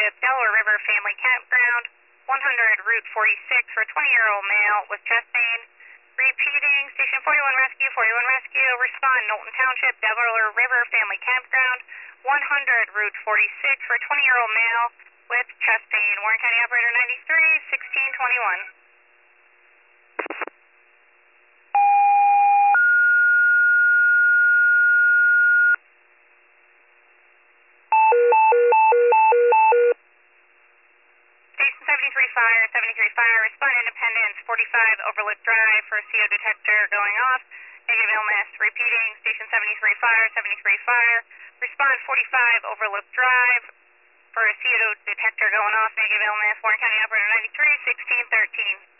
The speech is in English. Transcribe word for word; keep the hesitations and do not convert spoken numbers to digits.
Township, Delaware River Family Campground, one hundred Route forty-six for a twenty-year-old male with chest pain. Repeating, Station forty-one Rescue, forty-one Rescue, respond Knowlton Township, Delaware River Family Campground, one hundred Route forty-six for a twenty-year-old male with chest pain. Warren County Operator ninety-three, sixteen twenty-one. Station seventy-three Fire, seventy-three Fire, respond Independence, forty-five Overlook Drive for a C O detector going off, negative illness. Repeating, Station seventy-three Fire, seventy-three Fire, respond forty-five Overlook Drive for a C O detector going off, negative illness. Warren County Operator ninety-three, sixteen thirteen.